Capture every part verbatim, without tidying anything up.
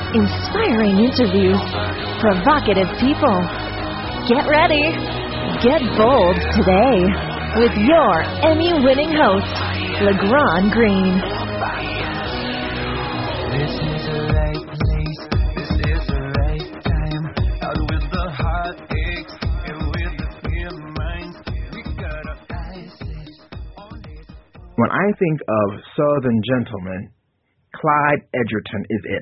Inspiring interviews. Provocative people. Get ready. Get bold today with your Emmy-winning host, LeGrand Green. This is the right place. This is the right time. Out with the heartaches and with the clear minds. We got our eyes on it. When I think of Southern gentlemen, Clyde Edgerton is it.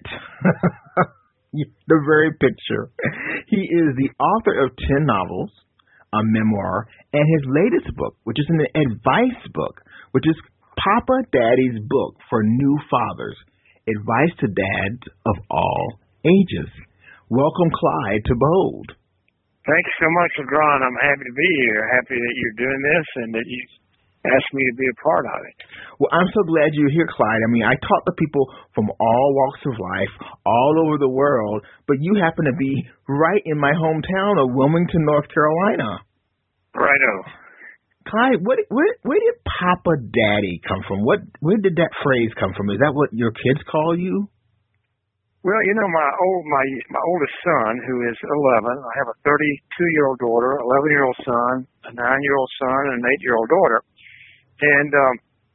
The very picture. He is the author of ten novels, a memoir, and his latest book, which is an advice book, which is Papa Daddy's book for new fathers. Advice to dads of all ages. Welcome, Clyde, to Bold. Thanks so much, LeGrand. I'm happy to be here. Happy that you're doing this and that you asked me to be a part of it. Well, I'm so glad you're here, Clyde. I mean, I talk to people from all walks of life, all over the world, but you happen to be right in my hometown of Wilmington, North Carolina. Righto. Clyde, what, where, where did Papa Daddy come from? What, where did that phrase come from? Is that what your kids call you? Well, you know, my old my my oldest son, who is eleven, I have a thirty-two-year-old daughter, eleven-year-old son, a nine-year-old son, and an eight-year-old daughter. And um,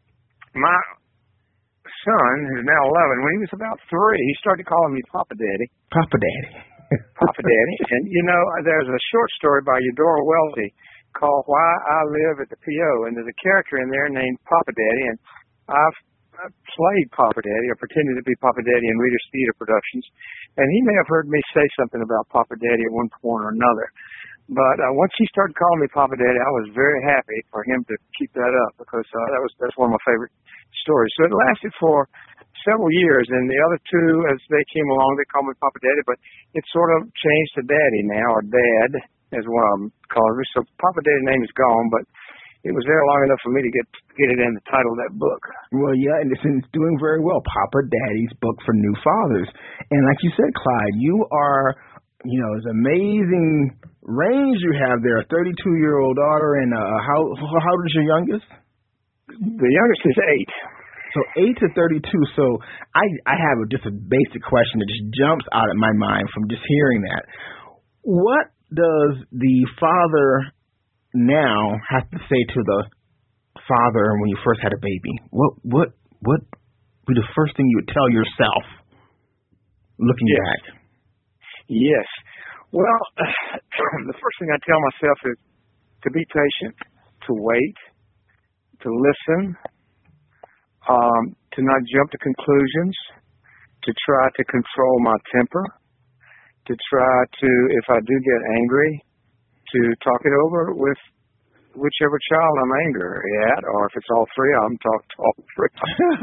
my son, who's now eleven, when he was about three, he started calling me Papa Daddy. Papa Daddy. Papa Daddy. And, you know, there's a short story by Eudora Welty called Why I Live at the P O, and there's a character in there named Papa Daddy, and I've, I've played Papa Daddy, or pretended to be Papa Daddy in Reader's Theater productions, and he may have heard me say something about Papa Daddy at one point or another. But uh, once he started calling me Papa Daddy, I was very happy for him to keep that up, because uh, that was that's one of my favorite stories. So it lasted for several years, and the other two, as they came along, they called me Papa Daddy, but it sort of changed to Daddy now, or Dad, as one of them calls me. So Papa Daddy's name is gone, but it was there long enough for me to get get it in the title of that book. Well, yeah, and it's, it's doing very well. Papa Daddy's book for new fathers. And like you said, Clyde, you are, you know, it's amazing range you have there. A thirty-two-year-old daughter, and uh, how how old is your youngest? The youngest is eight. So eight to thirty-two. So I I have a, just a basic question that just jumps out of my mind from just hearing that. What does the father now have to say to the father when you first had a baby? What what what would be the first thing you would tell yourself looking yes. back? Yes. Well, the first thing I tell myself is to be patient, to wait, to listen, um, to not jump to conclusions, to try to control my temper, to try to, if I do get angry, to talk it over with whichever child I'm angry at, or if it's all three of them, talk to all three.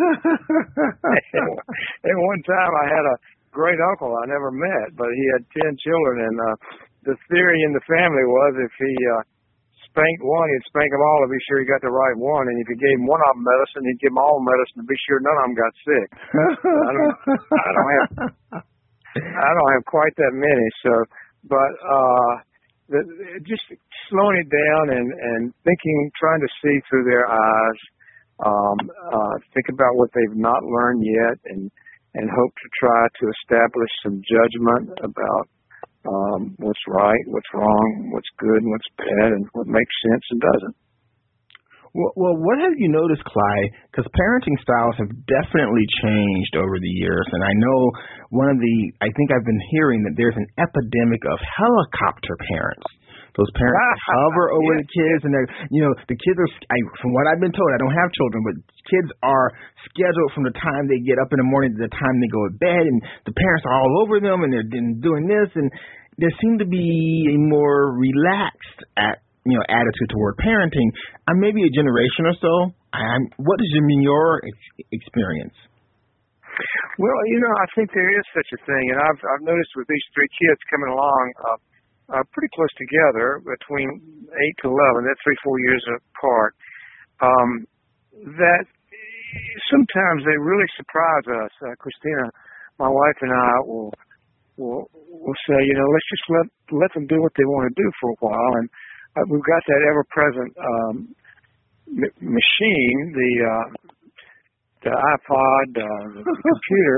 At one time I had a great uncle I never met, but he had ten children, and uh, the theory in the family was if he uh, spanked one, he'd spank them all to be sure he got the right one, and if he gave one of them medicine, he'd give them all medicine to be sure none of them got sick. I don't, I don't have, I don't have quite that many, so, but uh, the, just slowing it down and and thinking, trying to see through their eyes, um, uh, think about what they've not learned yet, and. and hope to try to establish some judgment about um, what's right, what's wrong, what's good and what's bad, and what makes sense and doesn't. Well, well what have you noticed, Clyde? Because parenting styles have definitely changed over the years, and I know one of the, I think I've been hearing that there's an epidemic of helicopter parents. Those parents hover over yeah. the kids, and they're, you know, the kids are, I, from what I've been told, I don't have children, but kids are scheduled from the time they get up in the morning to the time they go to bed, and the parents are all over them, and they're doing this, and there seems to be a more relaxed, at, you know, attitude toward parenting. I'm maybe a generation or so. I'm, what is in your ex- experience? Well, you know, I think there is such a thing, and I've I've noticed with these three kids coming along. Uh, Uh, pretty close together, between eight to eleven, they're three, four years apart, um, that sometimes they really surprise us. Uh, Christina, my wife, and I will, will will say, you know, let's just let let them do what they want to do for a while. And uh, we've got that ever-present um, m- machine, the uh, the iPod, uh, the computer,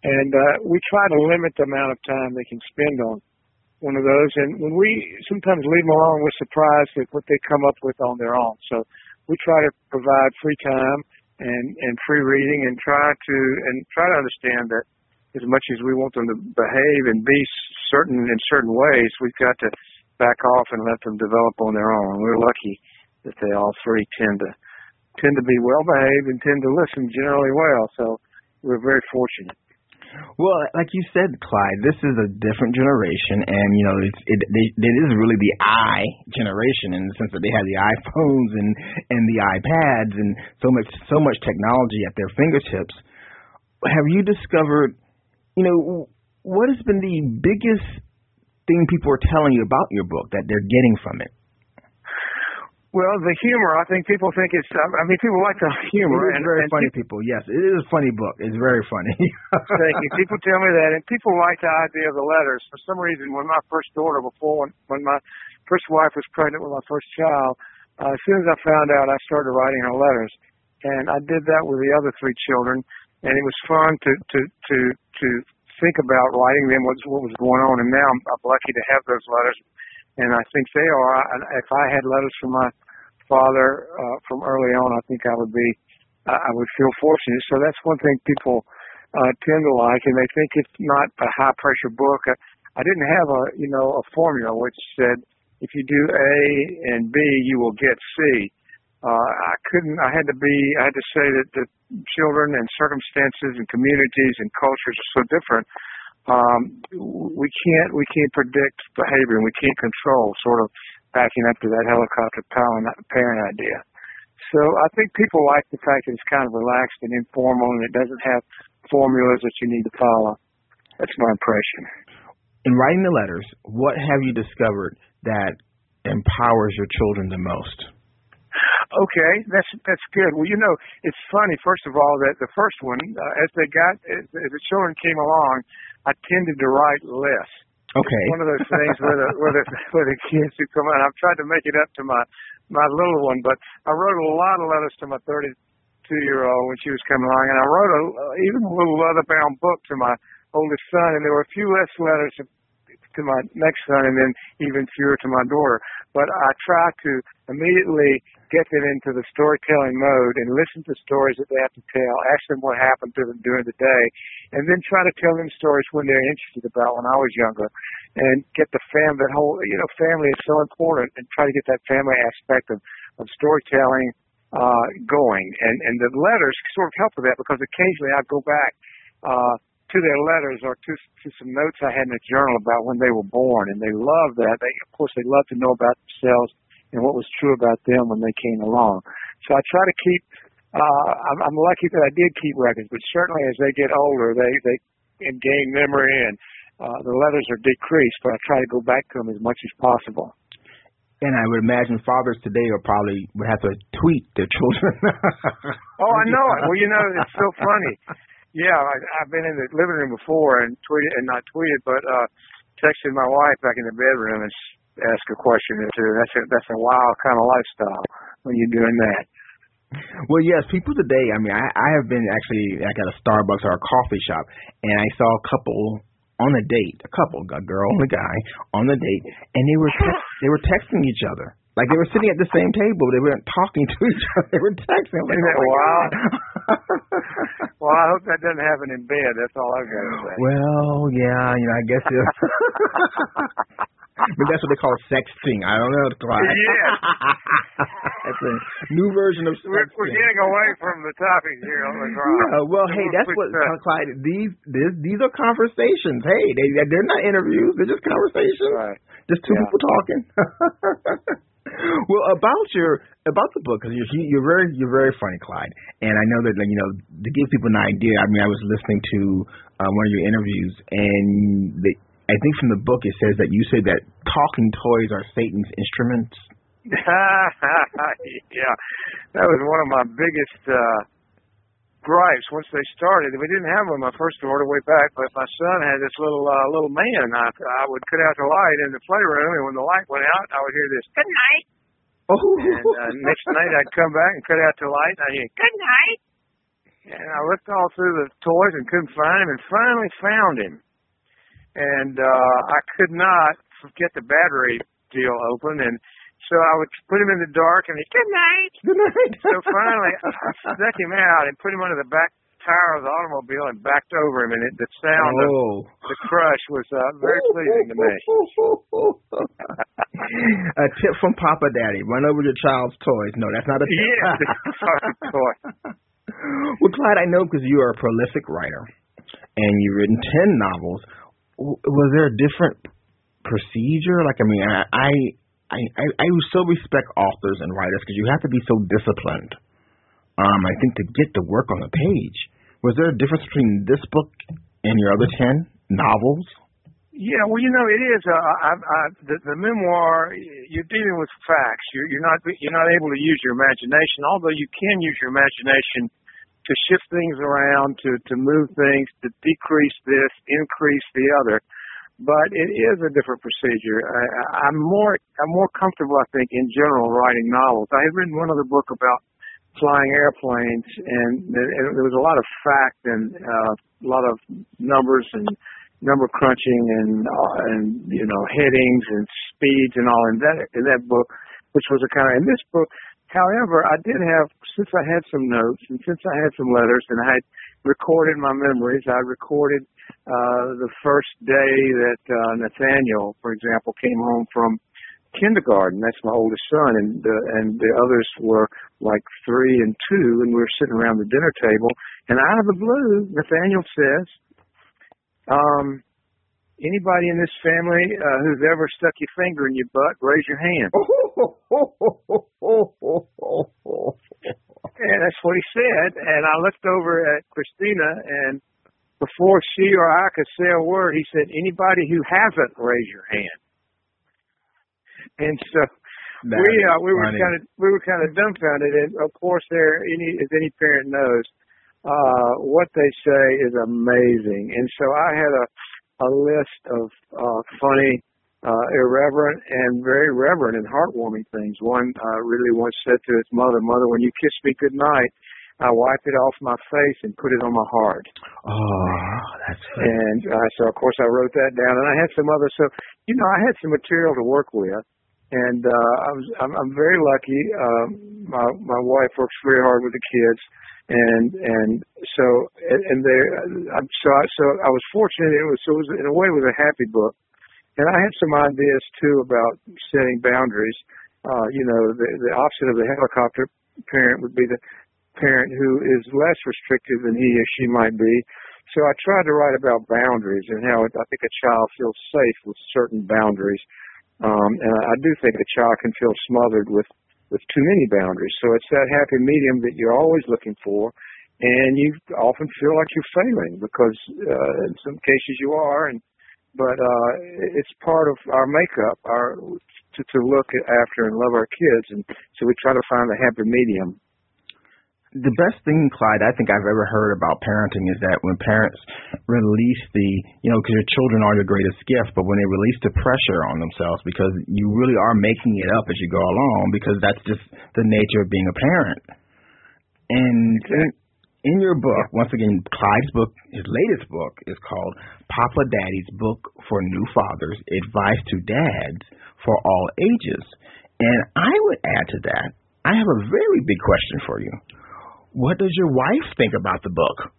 And uh, we try to limit the amount of time they can spend on one of those. And when we sometimes leave them alone, we're surprised at what they come up with on their own. So we try to provide free time and, and free reading, and try to and try to understand that as much as we want them to behave and be certain in certain ways, we've got to back off and let them develop on their own. We're lucky that they all three tend to tend to be well behaved and tend to listen generally well. So we're very fortunate. Well, like you said, Clyde, this is a different generation, and you know, it's, it they, it is really the I generation in the sense that they have the iPhones and and the iPads and so much so much technology at their fingertips. Have you discovered, you know, what has been the biggest thing people are telling you about your book that they're getting from it? Well, the humor, I think people think it's, I mean, people like the humor. It is and, very and funny, people, people. Yes, it is a funny book. It's very funny. Thank you. People tell me that, and people like the idea of the letters. For some reason, when my first daughter, before, when, when my first wife was pregnant with my first child, uh, as soon as I found out, I started writing her letters. And I did that with the other three children, and it was fun to, to, to, to think about writing them, what, what was going on. And now I'm, I'm lucky to have those letters. And I think they are. I, if I had letters from my father uh, from early on, I think I would be, uh, I would feel fortunate. So that's one thing people uh, tend to like, and they think it's not a high pressure book. I, I didn't have a, you know, a formula which said if you do A and B, you will get C. Uh, I couldn't. I had to be. I had to say that the children and circumstances and communities and cultures are so different. Um, we can't we can't predict behavior, and we can't control. Sort of backing up to that helicopter parent idea. So I think people like the fact that it's kind of relaxed and informal, and it doesn't have formulas that you need to follow. That's my impression. In writing the letters, what have you discovered that empowers your children the most? Okay, that's that's good. Well, you know, it's funny. First of all, that the first one, uh, as they got, as, as the children came along, I tended to write less. Okay. It's one of those things where the where the where the kids who come out. I've tried to make it up to my my little one, but I wrote a lot of letters to my thirty-two year old when she was coming along, and I wrote a even a little leather bound book to my oldest son, and there were a few less letters to, to my next son, and then even fewer to my daughter. But I try to immediately get them into the storytelling mode and listen to stories that they have to tell, ask them what happened to them during the day, and then try to tell them stories when they're interested about when I was younger, and get the fam, that whole, you know, family is so important, and try to get that family aspect of, of storytelling uh, going. And, and the letters sort of help with that, because occasionally I go back uh, to their letters or to, to some notes I had in a journal about when they were born, and they love that. They, of course, they love to know about themselves and what was true about them when they came along. So I try to keep, uh, I'm, I'm lucky that I did keep records, but certainly as they get older, they, they gain memory, and uh, the letters are decreased, but I try to go back to them as much as possible. And I would imagine fathers today are probably would have to tweet their children. Oh, I know it. Well, you know, it's so funny. Yeah, I, I've been in the living room before and tweeted, and not tweeted, but uh, texted my wife back in the bedroom and ask a question or two. That's a, that's a wild kind of lifestyle when you're doing that. Well, yes, people today, I mean, I, I have been actually like at a Starbucks or a coffee shop, and I saw a couple on a date, a couple, a girl and a guy on the date, and they were text, they were texting each other. Like they were sitting at the same table, they weren't talking to each other. They were texting. Like, Isn't that oh wild? Well, I hope that doesn't happen in bed. That's all I've got to say. Well, yeah, you know, I guess it. But that's what they call sexting. I don't know, Clyde. Yeah. That's a new version of sexting. We're, we're getting away from the topic here on the ground. Yeah, well, hey, we'll that's what, that. Clyde, these, this, these are conversations. Hey, they, they're not interviews. They're just conversations. Right. Just two Yeah. people talking. Well, about your about the book, because you're you're very you're very funny, Clyde, and I know that, like, you know, to give people an idea. I mean, I was listening to uh, one of your interviews, and the, I think from the book it says that you say that talking toys are Satan's instruments. Yeah, that was one of my biggest uh, gripes once they started. We didn't have them my first order way back, but my son had this little uh, little man. I, I would cut out the light in the playroom, and when the light went out, I would hear this "good night." Oh. And uh, next night I'd come back and cut out the light, and I'd hear "good night." and I looked all through the toys and couldn't find him, and finally found him. And uh, I could not get the battery deal open, and so I would put him in the dark, and he, good night. Good night. So finally, I stuck him out and put him under the back tire of the automobile and backed over him, and it, the sound oh. of the crush was uh, very pleasing to me. A tip from Papa Daddy: run over your child's toys. No, that's not a tip. Yeah, toy. Well, Clyde, I know because you are a prolific writer, and you've written ten novels. Was there a different procedure? Like, I mean, I I I, I so respect authors and writers because you have to be so disciplined. Um, I think to get the work on the page. Was there a difference between this book and your other ten novels? Yeah, well, you know, it is. Uh, I, I, the, the memoir, you're dealing with facts. You're, you're not you're not able to use your imagination, although you can use your imagination to shift things around, to, to move things, to decrease this, increase the other. But it is a different procedure. I, I'm more I'm more comfortable, I think, in general writing novels. I had written one other book about flying airplanes, and there was a lot of fact and uh, a lot of numbers and number crunching and uh, and you know headings and speeds and all in that in that book, which was a kind of in this book. However, I did have, since I had some notes and since I had some letters and I had recorded my memories, I recorded uh, the first day that uh, Nathaniel, for example, came home from kindergarten. That's my oldest son, and the, and the others were like three and two, and we were sitting around the dinner table, and out of the blue, Nathaniel says, um, anybody in this family uh, who's ever stuck your finger in your butt, raise your hand. And that's what he said, and I looked over at Christina, and before she or I could say a word, he said, anybody who hasn't, raise your hand. And so that we uh, we were kind of we were kind of dumbfounded, and of course, there any as any parent knows, uh, what they say is amazing. And so I had a a list of uh, funny, uh, irreverent, and very reverent and heartwarming things. One uh, really once said to his mother, "Mother, when you kiss me goodnight, I wipe it off my face and put it on my heart." Oh, that's funny. And uh, so of course I wrote that down, and I had some other. So you know, I had some material to work with. And uh, I was, I'm, I'm very lucky. Uh, my my wife works very hard with the kids, and and so and, and they, I'm so I, so I was fortunate. It was so it was in a way it was a happy book, and I had some ideas too about setting boundaries. Uh, you know, the the opposite of the helicopter parent would be the parent who is less restrictive than he or she might be. So I tried to write about boundaries and how it, I think a child feels safe with certain boundaries. Um, and I do think a child can feel smothered with, with too many boundaries. So it's that happy medium that you're always looking for, and you often feel like you're failing because uh, in some cases you are. And but uh, it's part of our makeup, our to, to look after and love our kids, and so we try to find a happy medium. The best thing, Clyde, I think I've ever heard about parenting is that when parents release the, you know, because your children are your greatest gift, but when they release the pressure on themselves because you really are making it up as you go along because that's just the nature of being a parent. And in, in your book, once again, Clyde's book, his latest book, is called Papa Daddy's Book for New Fathers, Advice to Dads for All Ages. And I would add to that, I have a very big question for you. What does your wife think about the book?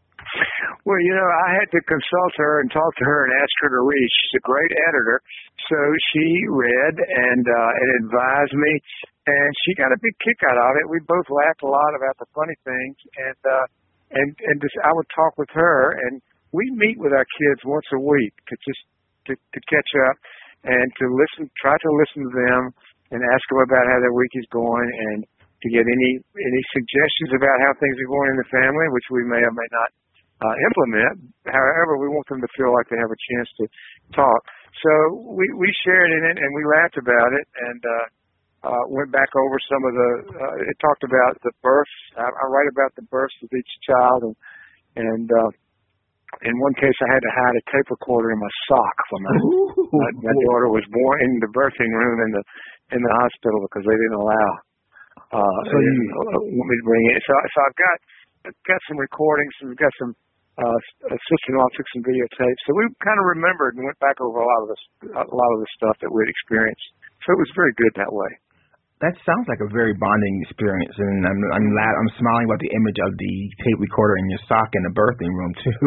Well, you know, I had to consult her and talk to her and ask her to read. She's a great editor. So she read and uh, and advised me, and she got a big kick out of it. We both laughed a lot about the funny things, and uh, and and just, I would talk with her, and we meet with our kids once a week to just to, to catch up and to listen, try to listen to them and ask them about how their week is going, and to get any any suggestions about how things are going in the family, which we may or may not uh, implement. However, we want them to feel like they have a chance to talk. So we, we shared in it, and we laughed about it, and uh, uh, went back over some of the, uh, it talked about the births. I, I write about the births of each child, and, and uh, in one case I had to hide a tape recorder in my sock when my, my, my daughter was born in the birthing room in the in the hospital because they didn't allow Uh, so you want me to bring it? So, so I've got got some recordings, and we've got some. Uh, sister-in-law took some videotapes, so we kind of remembered and went back over a lot of this, a lot of the stuff that we'd experienced. So it was very good that way. That sounds like a very bonding experience, and I'm I'm la- I'm smiling about the image of the tape recorder in your sock in the birthing room too.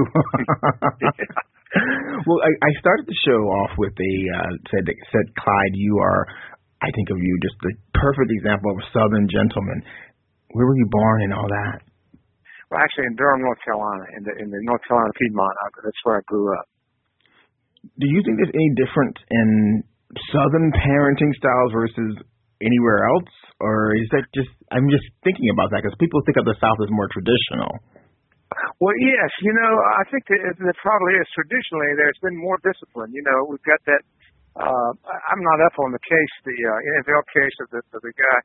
Well, I, I started the show off with a uh, said said Clyde, you are, I think of you just the perfect example of a Southern gentleman. Where were you born and all that? Well, actually, in Durham, North Carolina, in the in the North Carolina Piedmont. That's where I grew up. Do you think there's any difference in Southern parenting styles versus anywhere else, or is that just? I'm just thinking about that because people think of the South as more traditional. Well, yes, you know, I think that it probably is. Traditionally, there's been more discipline. You know, we've got that. Uh, I'm not up on the case, the uh, N F L case of the of the guy.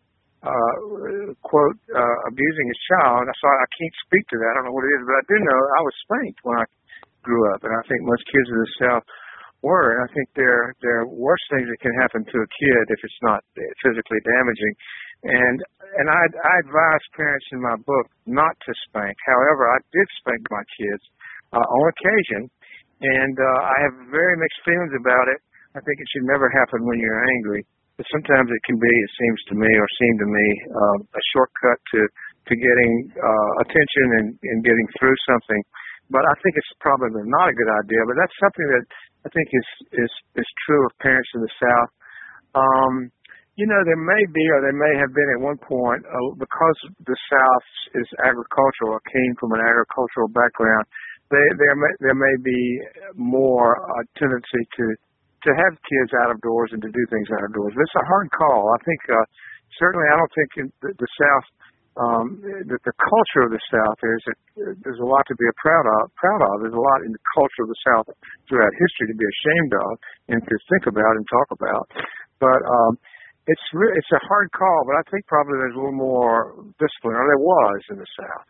Uh, quote, uh, abusing his child. I saw, I can't speak to that. I don't know what it is, but I do know I was spanked when I grew up, and I think most kids in the South were. And I think there there are worse things that can happen to a kid if it's not physically damaging. And and I, I advise parents in my book not to spank. However, I did spank my kids uh, on occasion, and uh, I have very mixed feelings about it. I think it should never happen when you're angry. But sometimes it can be, it seems to me, or seemed to me, uh, a shortcut to, to getting uh, attention and, and getting through something. But I think it's probably not a good idea. But that's something that I think is is, is true of parents in the South. Um, you know, there may be, or there may have been at one point, uh, because the South is agricultural, or came from an agricultural background, they, there may there may be more uh, tendency to. to have kids out of doors and to do things out of doors. But it's a hard call. I think, uh, certainly I don't think in the, the South, um, that the culture of the South, there's a, there's a lot to be proud of, proud of. There's a lot in the culture of the South throughout history to be ashamed of and to think about and talk about. But, um, it's re- it's a hard call, but I think probably there's a little more discipline, or there was in the South.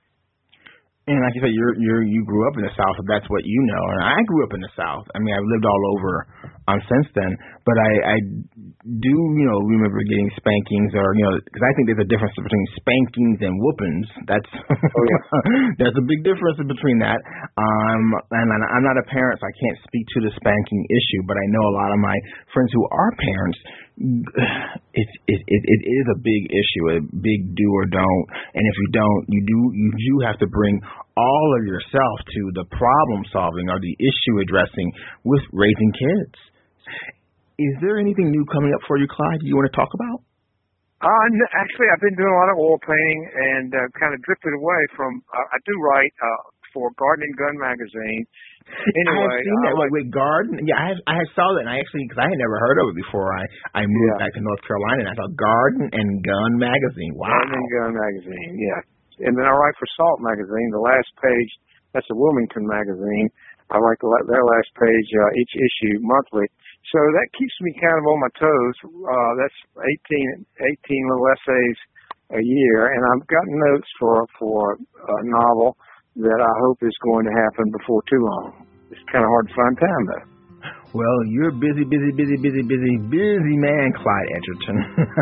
And like you said, you're you're you grew up in the South, so that's what you know. And I grew up in the South. I mean, I've lived all over um, since then. But I, I do, you know, remember getting spankings, or you know, because I think there's a difference between spankings and whoopings. That's oh, yeah. There's a big difference between that. Um, and I'm not a parent, so I can't speak to the spanking issue. But I know a lot of my friends who are parents. It, it it it is a big issue, a big do or don't. And if you don't, you do you do have to bring all of yourself to the problem solving or the issue addressing with raising kids. Is there anything new coming up for you, Clyde, you want to talk about? Uh, no, actually, I've been doing a lot of oil painting and uh, kind of drifted away from. Uh, I do write uh, for Garden and Gun magazine. Anyway, I have seen that. Uh, wait, wait, Garden. Yeah, I have, I have saw that, and I actually, because I had never heard of it before. I I moved yeah. back to North Carolina, and I thought Garden and Gun magazine. Wow. Garden and Gun magazine. Yeah, and then I write for Salt magazine. The last page, that's a Wilmington magazine. I write the, their last page uh, each issue monthly. So that keeps me kind of on my toes. Uh, that's eighteen, eighteen little essays a year, and I've got notes for for a novel that I hope is going to happen before too long. It's kind of hard to find time, though. Well, you're a busy, busy, busy, busy, busy, busy man, Clyde Edgerton.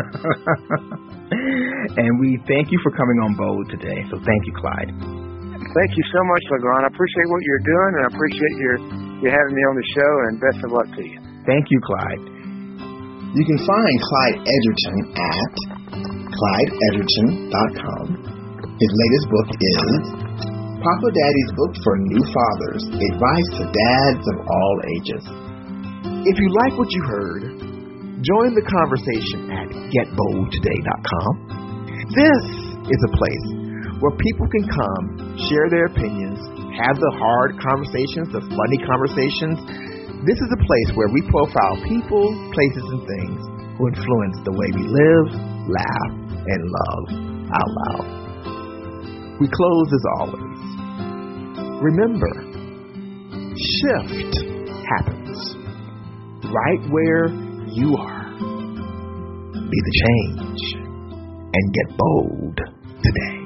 And we thank you for coming on Bold today. So thank you, Clyde. Thank you so much, LeGrand. I appreciate what you're doing, and I appreciate your you having me on the show, and best of luck to you. Thank you, Clyde. You can find Clyde Edgerton at clyde edgerton dot com. His latest book is Papa Daddy's Book for New Fathers, Advice to Dads of All Ages. If you like what you heard, join the conversation at get bold today dot com. This is a place where people can come, share their opinions, have the hard conversations, the funny conversations. This is a place where we profile people, places, and things who influence the way we live, laugh, and love out loud. We close as always. Remember, shift happens right where you are. Be the change and get bold today.